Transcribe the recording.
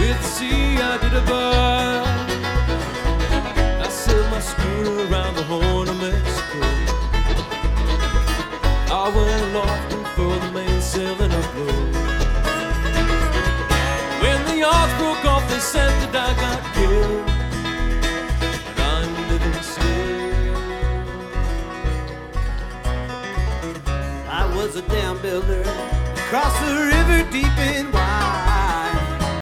with the sea I did abide. I sailed my schooner around the Horn of Mexico. I went aloft and for the mainsail and I blew. When the yards broke off, they said that I got killed, but I'm living still. I was a dam builder across the river deep and wide.